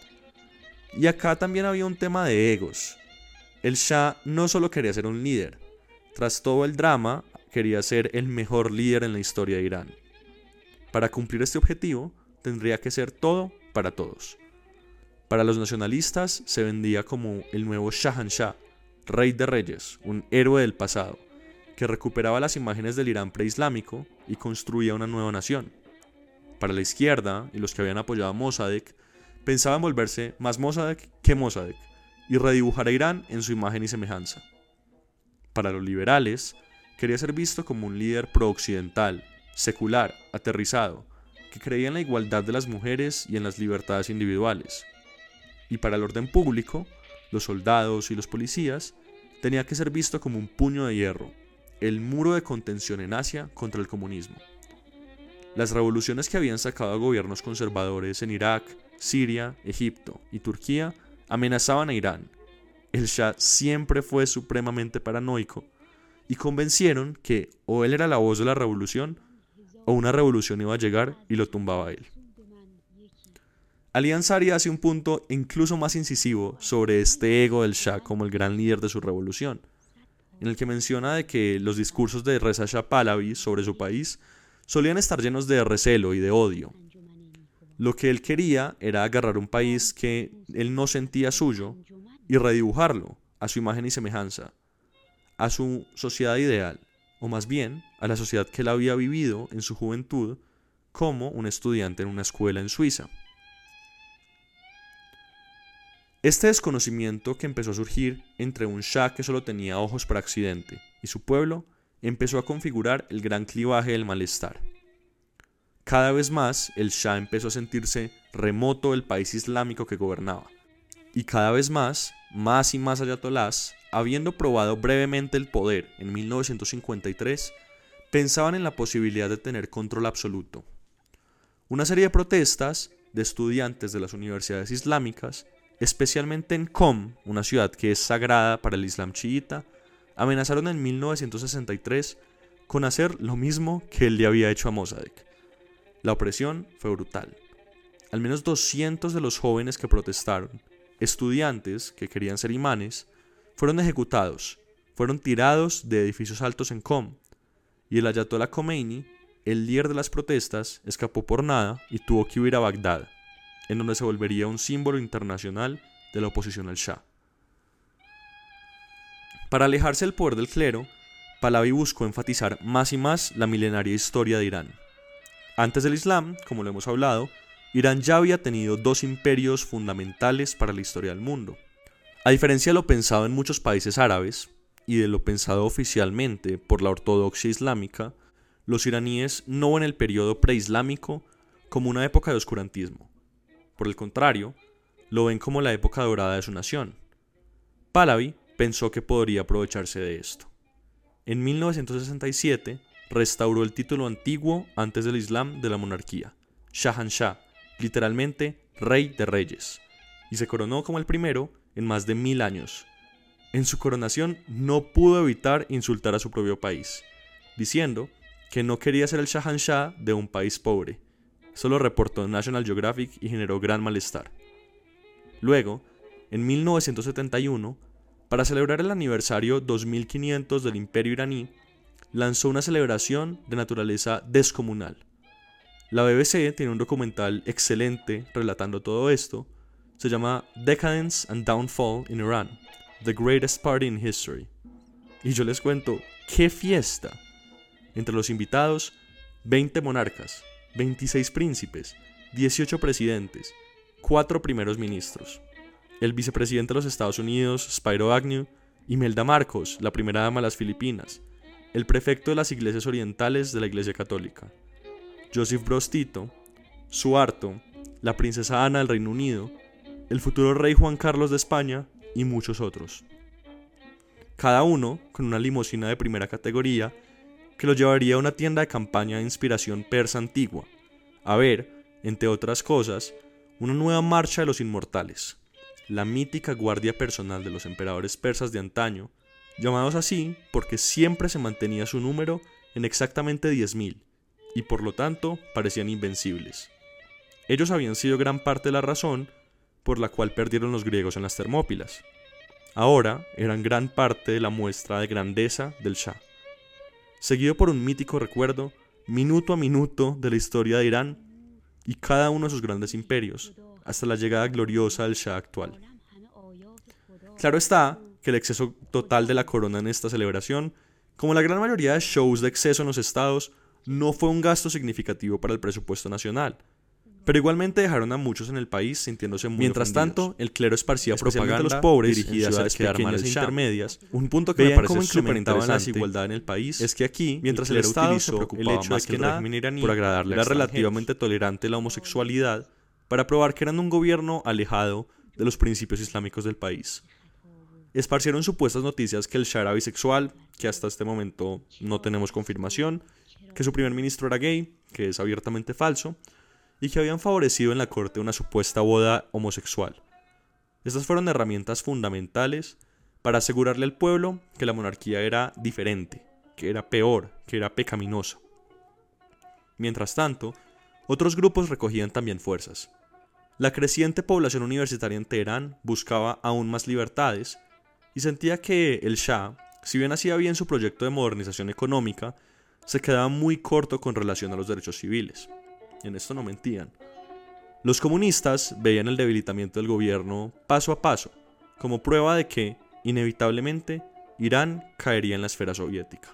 Speaker 1: Y acá también había un tema de egos. El Shah no solo quería ser un líder, tras todo el drama, quería ser el mejor líder en la historia de Irán. Para cumplir este objetivo, tendría que ser todo para todos. Para los nacionalistas, se vendía como el nuevo Shahanshah, rey de reyes, un héroe del pasado, que recuperaba las imágenes del Irán preislámico y construía una nueva nación. Para la izquierda, y los que habían apoyado a Mossadegh, pensaban volverse más Mossadegh que Mossadegh, y redibujar a Irán en su imagen y semejanza. Para los liberales, quería ser visto como un líder pro-occidental, secular, aterrizado, que creía en la igualdad de las mujeres y en las libertades individuales. Y para el orden público, los soldados y los policías, tenía que ser visto como un puño de hierro, el muro de contención en Asia contra el comunismo. Las revoluciones que habían sacado a gobiernos conservadores en Irak, Siria, Egipto y Turquía amenazaban a Irán. El Shah siempre fue supremamente paranoico y convencieron que o él era la voz de la revolución o una revolución iba a llegar y lo tumbaba a él. Ali Ansari hace un punto incluso más incisivo sobre este ego del Shah como el gran líder de su revolución, en el que menciona de que los discursos de Reza Shah Pahlaví sobre su país solían estar llenos de recelo y de odio. Lo que él quería era agarrar un país que él no sentía suyo y redibujarlo a su imagen y semejanza, a su sociedad ideal, o más bien a la sociedad que él había vivido en su juventud como un estudiante en una escuela en Suiza. Este desconocimiento que empezó a surgir entre un Shah que solo tenía ojos para Occidente y su pueblo empezó a configurar el gran clivaje del malestar. Cada vez más el Shah empezó a sentirse remoto del país islámico que gobernaba, y cada vez más, más y más ayatolás, habiendo probado brevemente el poder en mil novecientos cincuenta y tres, pensaban en la posibilidad de tener control absoluto. Una serie de protestas de estudiantes de las universidades islámicas, especialmente en Qom, una ciudad que es sagrada para el Islam chiita, amenazaron en mil novecientos sesenta y tres con hacer lo mismo que él le había hecho a Mossadegh. La opresión fue brutal. Al menos doscientos de los jóvenes que protestaron, estudiantes que querían ser imanes, fueron ejecutados, fueron tirados de edificios altos en Qom, y el ayatolá Khomeini, el líder de las protestas, escapó por nada y tuvo que huir a Bagdad, en donde se volvería un símbolo internacional de la oposición al Shah. Para alejarse del poder del clero, Pahlavi buscó enfatizar más y más la milenaria historia de Irán. Antes del Islam, como lo hemos hablado, Irán ya había tenido dos imperios fundamentales para la historia del mundo. A diferencia de lo pensado en muchos países árabes y de lo pensado oficialmente por la ortodoxia islámica, los iraníes no ven el periodo preislámico como una época de oscurantismo. Por el contrario, lo ven como la época dorada de su nación. Pahlavi pensó que podría aprovecharse de esto. En mil novecientos sesenta y siete restauró el título antiguo antes del Islam de la monarquía, Shahanshah, literalmente rey de reyes, y se coronó como el primero en más de mil años. En su coronación no pudo evitar insultar a su propio país, diciendo que no quería ser el Shahanshah de un país pobre. Eso lo reportó en National Geographic y generó gran malestar. Luego, en mil novecientos setenta y uno, para celebrar el aniversario dos mil quinientos del Imperio iraní, lanzó una celebración de naturaleza descomunal. La B B C tiene un documental excelente relatando todo esto. Se llama Decadence and Downfall in Iran, The Greatest Party in History. Y yo les cuento, ¡qué fiesta! Entre los invitados, veinte monarcas, veintiséis príncipes, dieciocho presidentes, cuatro primeros ministros, el vicepresidente de los Estados Unidos, Spiro Agnew, Imelda Marcos, la primera dama de las Filipinas, el prefecto de las iglesias orientales de la Iglesia Católica, Joseph Broz Tito, Suharto, la princesa Ana del Reino Unido, el futuro rey Juan Carlos de España y muchos otros. Cada uno con una limusina de primera categoría que lo llevaría a una tienda de campaña de inspiración persa antigua, a ver, entre otras cosas, una nueva marcha de los inmortales, la mítica guardia personal de los emperadores persas de antaño, llamados así porque siempre se mantenía su número en exactamente diez mil, y por lo tanto parecían invencibles. Ellos habían sido gran parte de la razón por la cual perdieron los griegos en las Termópilas. Ahora eran gran parte de la muestra de grandeza del Shah. Seguido por un mítico recuerdo, minuto a minuto, de la historia de Irán y cada uno de sus grandes imperios, hasta la llegada gloriosa del Shah actual. Claro está que el exceso total de la corona en esta celebración, como la gran mayoría de shows de exceso en los estados, no fue un gasto significativo para el presupuesto nacional, pero igualmente dejaron a muchos en el país sintiéndose muy Mientras ofendidos. Tanto, el clero esparcía propaganda a los pobres dirigida a ciudades pequeñas e intermedias. Un punto que me parece súper interesante la desigualdad en el país es que aquí, mientras el, el Estado se preocupaba el hecho más de que el régimen iraní por agradarle era relativamente tolerante la homosexualidad, para probar que eran un gobierno alejado de los principios islámicos del país. Esparcieron supuestas noticias que el Shah era bisexual, que hasta este momento no tenemos confirmación, que su primer ministro era gay, que es abiertamente falso, y que habían favorecido en la corte una supuesta boda homosexual. Estas fueron herramientas fundamentales para asegurarle al pueblo que la monarquía era diferente, que era peor, que era pecaminosa. Mientras tanto, otros grupos recogían también fuerzas. La creciente población universitaria en Teherán buscaba aún más libertades y sentía que el Shah, si bien hacía bien su proyecto de modernización económica, se quedaba muy corto con relación a los derechos civiles. En esto no mentían. Los comunistas veían el debilitamiento del gobierno paso a paso, como prueba de que, inevitablemente, Irán caería en la esfera soviética.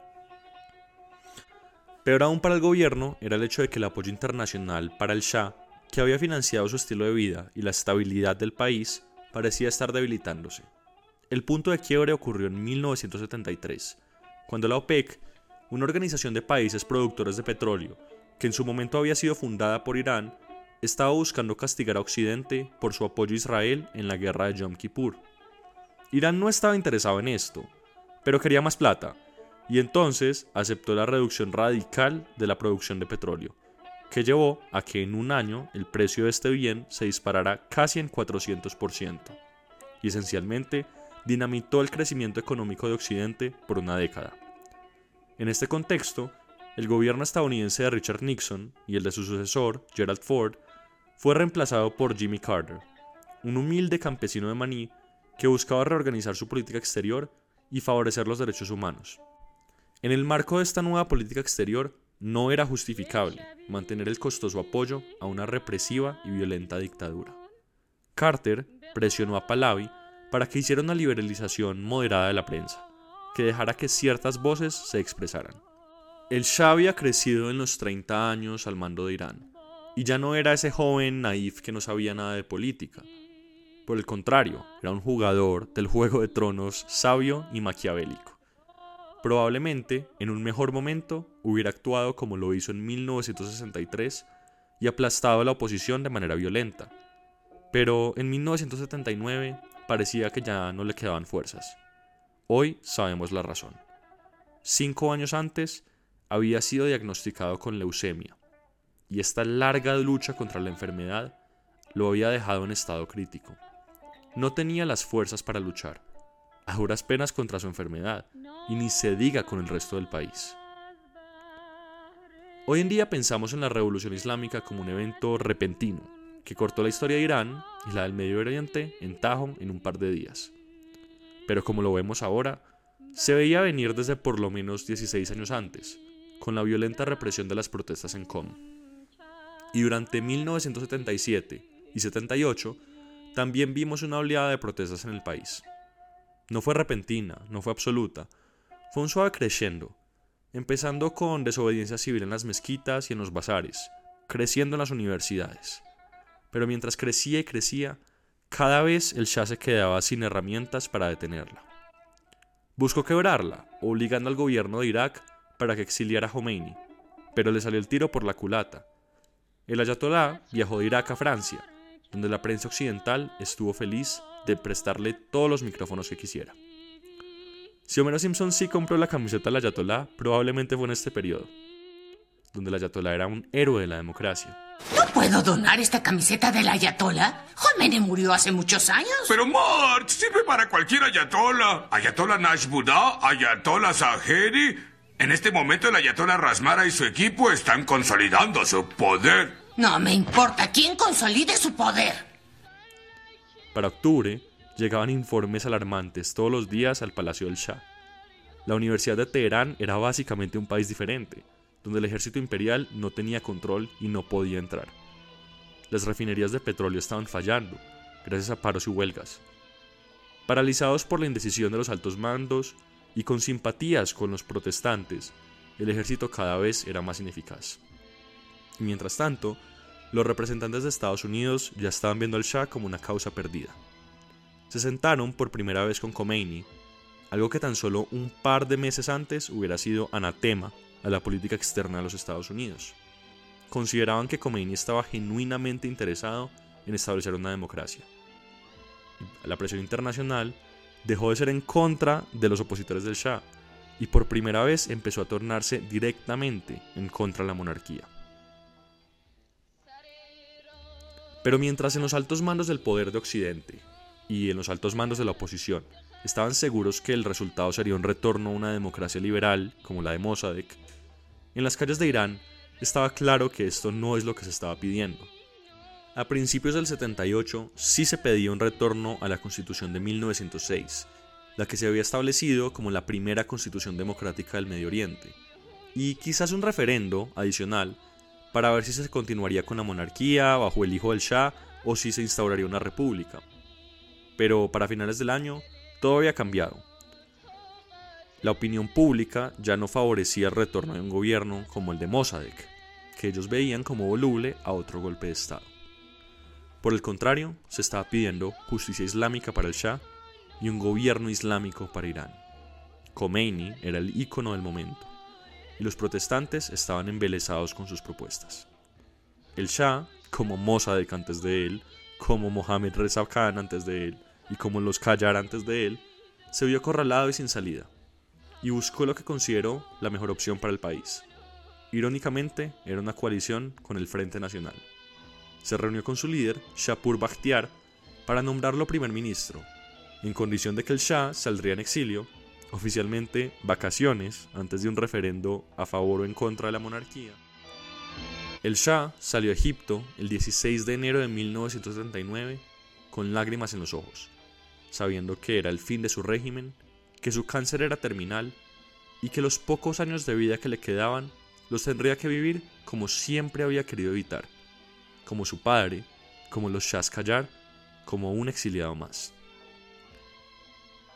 Speaker 1: Peor aún para el gobierno era el hecho de que el apoyo internacional para el Shah, que había financiado su estilo de vida y la estabilidad del país, parecía estar debilitándose. El punto de quiebre ocurrió en mil novecientos setenta y tres, cuando la OPEC, una organización de países productores de petróleo, que en su momento había sido fundada por Irán, estaba buscando castigar a Occidente por su apoyo a Israel en la guerra de Yom Kippur. Irán no estaba interesado en esto, pero quería más plata, y entonces aceptó la reducción radical de la producción de petróleo, que llevó a que en un año el precio de este bien se disparara casi en cuatrocientos por ciento, y esencialmente dinamitó el crecimiento económico de Occidente por una década. En este contexto, el gobierno estadounidense de Richard Nixon y el de su sucesor, Gerald Ford, fue reemplazado por Jimmy Carter, un humilde campesino de maní que buscaba reorganizar su política exterior y favorecer los derechos humanos. En el marco de esta nueva política exterior, no era justificable mantener el costoso apoyo a una represiva y violenta dictadura. Carter presionó a Pahlavi para que hiciera una liberalización moderada de la prensa, que dejara que ciertas voces se expresaran. El Shah había crecido en los treinta años al mando de Irán, y ya no era ese joven naif que no sabía nada de política. Por el contrario, era un jugador del Juego de Tronos sabio y maquiavélico. Probablemente, en un mejor momento, hubiera actuado como lo hizo en mil novecientos sesenta y tres y aplastado a la oposición de manera violenta. Pero en mil novecientos setenta y nueve parecía que ya no le quedaban fuerzas. Hoy sabemos la razón. Cinco años antes, había sido diagnosticado con leucemia, y esta larga lucha contra la enfermedad lo había dejado en estado crítico. No tenía las fuerzas para luchar, a duras penas contra su enfermedad, y ni se diga con el resto del país. Hoy en día pensamos en la Revolución Islámica como un evento repentino, que cortó la historia de Irán y la del Medio Oriente en tajo en un par de días. Pero como lo vemos ahora, se veía venir desde por lo menos dieciséis años antes, con la violenta represión de las protestas en Qom. Y durante mil novecientos setenta y siete y setenta y ocho también vimos una oleada de protestas en el país. No fue repentina, no fue absoluta, fue un suave crescendo, empezando con desobediencia civil en las mezquitas y en los bazares, creciendo en las universidades. Pero mientras crecía y crecía, cada vez el Shah se quedaba sin herramientas para detenerla. Buscó quebrarla, obligando al gobierno de Irak para que exiliara a Khomeini, pero le salió el tiro por la culata. El ayatolá viajó de Irak a Francia, donde la prensa occidental estuvo feliz de prestarle todos los micrófonos que quisiera. Si Homero Simpson sí compró la camiseta del ayatolá, probablemente fue en este periodo, donde el ayatolá era un héroe de la democracia.
Speaker 6: ¿No puedo donar esta camiseta del ayatolá? Khomeini murió hace muchos años.
Speaker 7: Pero Mort, sirve para cualquier ayatolá. Ayatolá Nashbuddha, ayatolá Zahedi. En este momento el ayatolá Rasmara y su equipo están consolidando su poder.
Speaker 6: No me importa quién consolide su poder.
Speaker 1: Para octubre, llegaban informes alarmantes todos los días al Palacio del Shah. La Universidad de Teherán era básicamente un país diferente, donde el ejército imperial no tenía control y no podía entrar. Las refinerías de petróleo estaban fallando, gracias a paros y huelgas. Paralizados por la indecisión de los altos mandos y con simpatías con los protestantes, el ejército cada vez era más ineficaz. Y mientras tanto, los representantes de Estados Unidos ya estaban viendo al Shah como una causa perdida. Se sentaron por primera vez con Khomeini, algo que tan solo un par de meses antes hubiera sido anatema a la política externa de los Estados Unidos. Consideraban que Khomeini estaba genuinamente interesado en establecer una democracia. La presión internacional dejó de ser en contra de los opositores del Shah y por primera vez empezó a tornarse directamente en contra de la monarquía. Pero mientras en los altos mandos del poder de Occidente y en los altos mandos de la oposición estaban seguros que el resultado sería un retorno a una democracia liberal como la de Mossadegh, en las calles de Irán estaba claro que esto no es lo que se estaba pidiendo. A principios del setenta y ocho sí se pedía un retorno a la Constitución de mil novecientos seis, la que se había establecido como la primera constitución democrática del Medio Oriente, y quizás un referendo adicional para ver si se continuaría con la monarquía bajo el hijo del Shah o si se instauraría una república. Pero para finales del año todo había cambiado. La opinión pública ya no favorecía el retorno de un gobierno como el de Mossadegh, que ellos veían como voluble a otro golpe de Estado. Por el contrario, se estaba pidiendo justicia islámica para el Shah y un gobierno islámico para Irán. Khomeini era el ícono del momento, y los protestantes estaban embelesados con sus propuestas. El Shah, como Mossadegh antes de él, como Mohammad Reza Khan antes de él, y como los Qajar antes de él, se vio acorralado y sin salida, y buscó lo que consideró la mejor opción para el país. Irónicamente, era una coalición con el Frente Nacional. Se reunió con su líder, Shapur Bakhtiar, para nombrarlo primer ministro, en condición de que el Shah saldría en exilio, oficialmente vacaciones, antes de un referendo a favor o en contra de la monarquía. El Shah salió a Egipto el dieciséis de enero de mil novecientos setenta y nueve con lágrimas en los ojos, sabiendo que era el fin de su régimen, que su cáncer era terminal y que los pocos años de vida que le quedaban los tendría que vivir como siempre había querido evitar, como su padre, como los Shahs Qajar, como un exiliado más.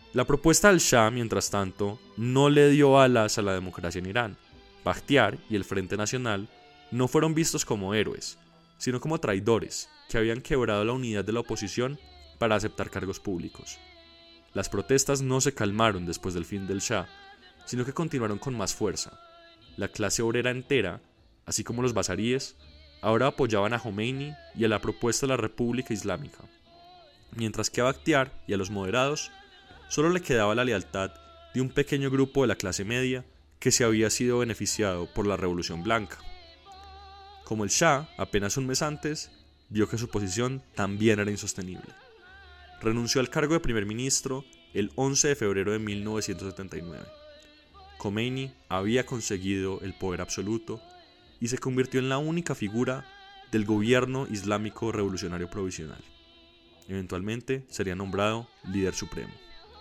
Speaker 1: La propuesta del Shah, mientras tanto, no le dio alas a la democracia en Irán. Bakhtiar y el Frente Nacional no fueron vistos como héroes, sino como traidores que habían quebrado la unidad de la oposición para aceptar cargos públicos. Las protestas no se calmaron después del fin del Shah, sino que continuaron con más fuerza. La clase obrera entera, así como los bazaríes, ahora apoyaban a Jomeini y a la propuesta de la República Islámica, mientras que a Bakhtiar y a los moderados solo le quedaba la lealtad de un pequeño grupo de la clase media que se había sido beneficiado por la Revolución Blanca. Como el Shah, apenas un mes antes, vio que su posición también era insostenible. Renunció al cargo de primer ministro el once de febrero de mil novecientos setenta y nueve. Khomeini había conseguido el poder absoluto y se convirtió en la única figura del gobierno islámico revolucionario provisional. Eventualmente sería nombrado líder supremo.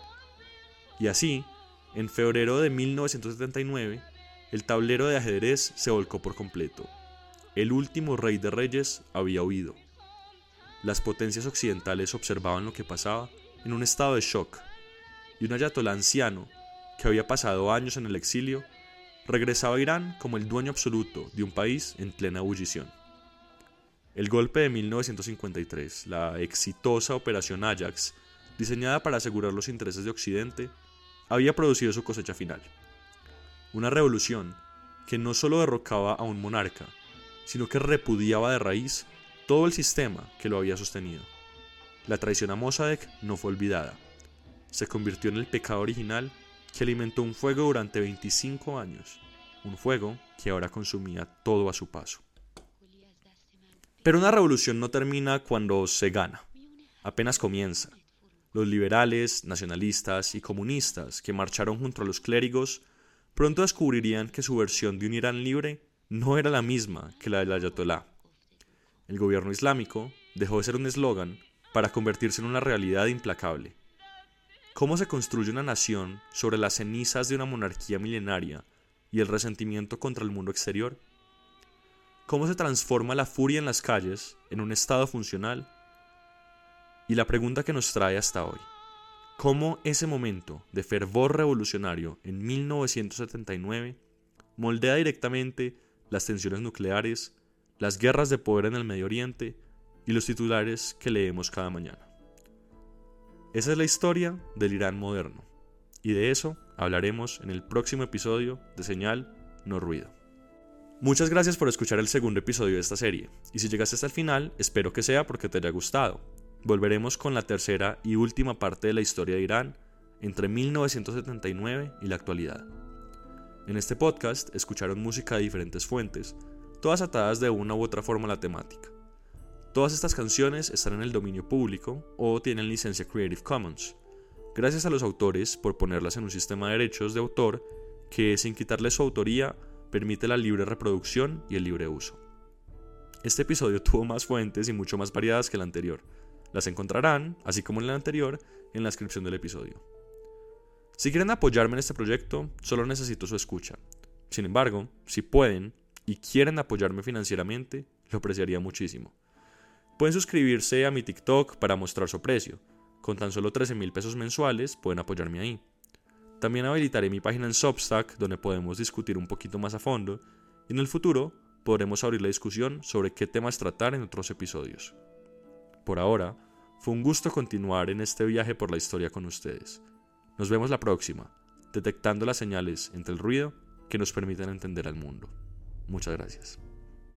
Speaker 1: Y así, en febrero de mil novecientos setenta y nueve, el tablero de ajedrez se volcó por completo. El último rey de reyes había huido. Las potencias occidentales observaban lo que pasaba en un estado de shock, y un ayatolá anciano, que había pasado años en el exilio, regresaba a Irán como el dueño absoluto de un país en plena ebullición. El golpe de mil novecientos cincuenta y tres, la exitosa Operación Ajax, diseñada para asegurar los intereses de Occidente, había producido su cosecha final. Una revolución que no solo derrocaba a un monarca, sino que repudiaba de raíz todo el sistema que lo había sostenido. La traición a Mossadegh no fue olvidada. Se convirtió en el pecado original que alimentó un fuego durante veinticinco años, un fuego que ahora consumía todo a su paso. Pero una revolución no termina cuando se gana, apenas comienza. Los liberales, nacionalistas y comunistas que marcharon junto a los clérigos pronto descubrirían que su versión de un Irán libre no era la misma que la del ayatolá. El gobierno islámico dejó de ser un eslogan para convertirse en una realidad implacable. ¿Cómo se construye una nación sobre las cenizas de una monarquía milenaria y el resentimiento contra el mundo exterior? ¿Cómo se transforma la furia en las calles en un estado funcional? Y la pregunta que nos trae hasta hoy: ¿cómo ese momento de fervor revolucionario en mil novecientos setenta y nueve moldea directamente las tensiones nucleares, las guerras de poder en el Medio Oriente y los titulares que leemos cada mañana? Esa es la historia del Irán moderno, y de eso hablaremos en el próximo episodio de Señal No Ruido. Muchas gracias por escuchar el segundo episodio de esta serie, y si llegaste hasta el final, espero que sea porque te haya gustado. Volveremos con la tercera y última parte de la historia de Irán entre mil novecientos setenta y nueve y la actualidad. En este podcast escucharon música de diferentes fuentes, todas atadas de una u otra forma a la temática. Todas estas canciones están en el dominio público o tienen licencia Creative Commons. Gracias a los autores por ponerlas en un sistema de derechos de autor que, sin quitarle su autoría, permite la libre reproducción y el libre uso. Este episodio tuvo más fuentes y mucho más variadas que el anterior. Las encontrarán, así como en el anterior, en la descripción del episodio. Si quieren apoyarme en este proyecto, solo necesito su escucha. Sin embargo, si pueden y quieren apoyarme financieramente, lo apreciaría muchísimo. Pueden suscribirse a mi TikTok para mostrar su aprecio. Con tan solo trece mil pesos mensuales pueden apoyarme ahí. También habilitaré mi página en Substack, donde podemos discutir un poquito más a fondo, y en el futuro podremos abrir la discusión sobre qué temas tratar en otros episodios. Por ahora, fue un gusto continuar en este viaje por la historia con ustedes. Nos vemos la próxima, detectando las señales entre el ruido que nos permiten entender al mundo. Muchas gracias.